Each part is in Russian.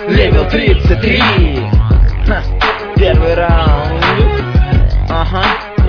Левел 33. Первый раунд. Ага.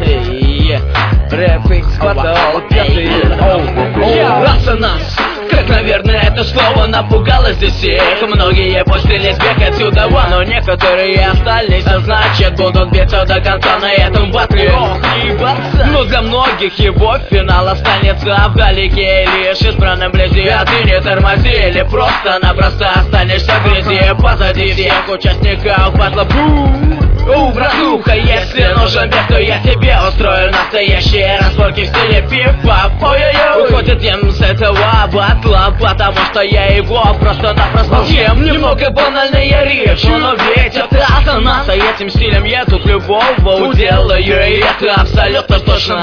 Рэп-икс батл, пятый. Рассонанс. Как, наверное, это слово напугало здесь всех. Многие пустились бег отсюда, но некоторые остались, а значит будут биться до конца на этом батле. Но для многих его финал останется вдалеке, лишь избранным вблизи. А ты не тормози, или просто-напросто останешься в грязи позади всех участников батла. Братуха, если нужен бег, то я тебе устрою настоящие разборки в стиле пип-пап. Уходит им с этого батла, потому что я его просто-напросто съем. Немного банальная речь, но ведь это рассонанс, и этим стилем я тут любого уделаю, и это абсолютно точно.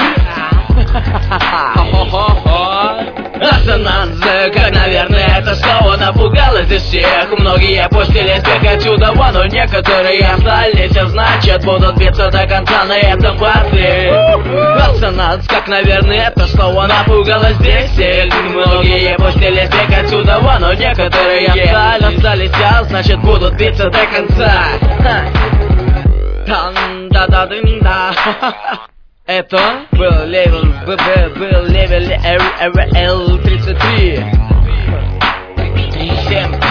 Рассонанс, как, наверное, это слово напугало здесь всех. Многие пустились бег отсюда, но некоторые остались, а значит будут биться до конца на этом батле. Рассонанс, как, наверное, это слово напугало здесь всех. Многие пустились бег отсюда, но некоторые остались, а значит будут биться до конца. Да-да-да-да. Это был левел L33. Всем